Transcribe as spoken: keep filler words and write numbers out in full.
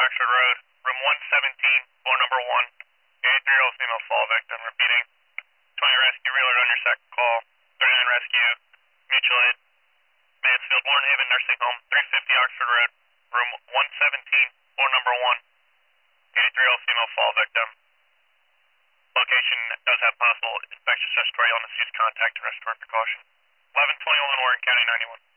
Oxford Road, room one seventeen, floor number one. eighty-three-year-old female fall victim. Repeating, twenty rescue, reload on your second call. thirty-nine rescue, mutual aid, Mansfield, Warren Haven Nursing Home, three fifty Oxford Road, room one seventeen, floor number one. eighty-three-year-old female fall victim. Location does have possible infectious respiratory illness. Use contact and respiratory precaution. eleven twenty-one Warren County ninety-one.